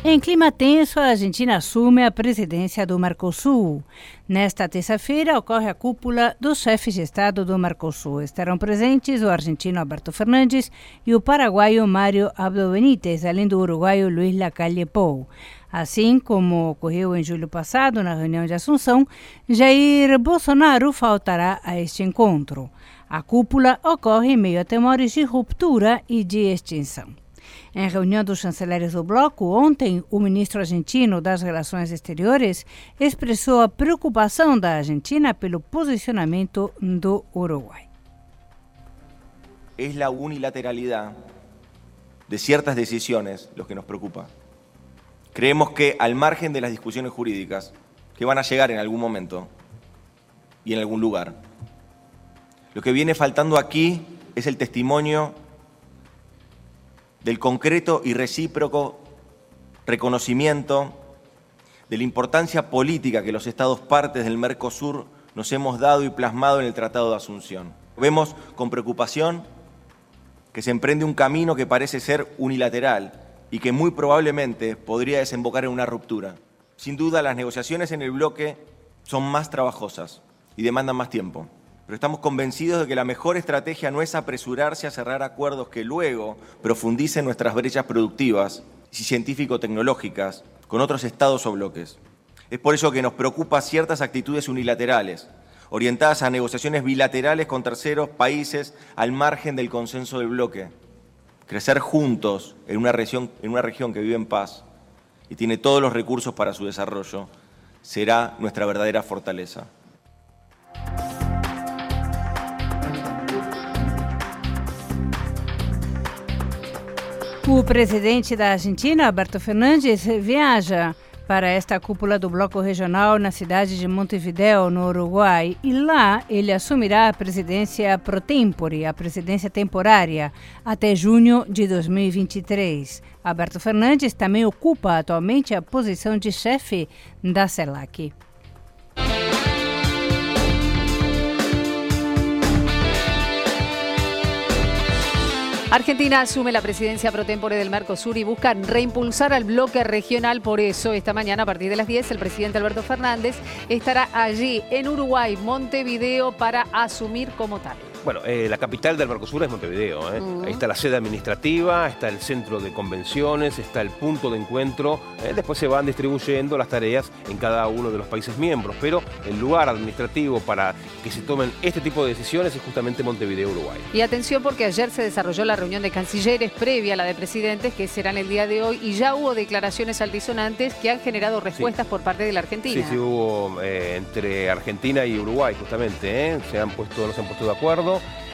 Em clima tenso, a Argentina assume a presidência do Mercosul. Nesta terça-feira, ocorre a cúpula dos chefes de Estado do Mercosul. Estarão presentes o argentino Alberto Fernandes e o paraguaio Mário Abdo Benítez, além do uruguaio Luiz Lacalle Pou. Assim como ocorreu em julho passado, na reunião de Assunção, Jair Bolsonaro faltará a este encontro. A cúpula ocorre em meio a temores de ruptura e de extinção. Em reunião dos chanceleres do bloco, ontem, o ministro argentino das Relações Exteriores expressou a preocupação da Argentina pelo posicionamento do Uruguai. Es la unilateralidad de ciertas decisiones lo que nos preocupa. Creemos que al margen de las discusiones jurídicas, que van a llegar en algún momento y en algún lugar, lo que viene faltando aquí es el testimonio del concreto y recíproco reconocimiento de la importancia política que los Estados partes del Mercosur nos hemos dado y plasmado en el Tratado de Asunción. Vemos con preocupación que se emprende un camino que parece ser unilateral y que muy probablemente podría desembocar en una ruptura. Sin duda, las negociaciones en el bloque son más trabajosas y demandan más tiempo. Pero estamos convencidos de que la mejor estrategia no es apresurarse a cerrar acuerdos que luego profundicen nuestras brechas productivas y científico-tecnológicas con otros estados o bloques. Es por eso que nos preocupa ciertas actitudes unilaterales, orientadas a negociaciones bilaterales con terceros países al margen del consenso del bloque. Crecer juntos en una región que vive en paz y tiene todos los recursos para su desarrollo será nuestra verdadera fortaleza. O presidente da Argentina, Alberto Fernandes, viaja para esta cúpula do Bloco Regional na cidade de Montevideo, no Uruguai, e lá ele assumirá a presidência pro tempore, a presidência temporária, até junho de 2023. Alberto Fernandes também ocupa atualmente a posição de chefe da CELAC. Argentina asume la presidencia pro tempore del Mercosur y busca reimpulsar al bloque regional. Por eso, esta mañana a partir de las 10, el presidente Alberto Fernández estará allí en Uruguay, Montevideo, para asumir como tal. Bueno, la capital del Mercosur es Montevideo. Ahí está la sede administrativa, está el centro de convenciones, está el punto de encuentro. Después se van distribuyendo las tareas en cada uno de los países miembros. Pero el lugar administrativo para que se tomen este tipo de decisiones es justamente Montevideo, Uruguay. Y atención porque ayer se desarrolló la reunión de cancilleres previa a la de presidentes, que serán el día de hoy, y ya hubo declaraciones altisonantes que han generado respuestas por parte de la Argentina. Sí, hubo entre Argentina y Uruguay justamente. No se han puesto de acuerdo.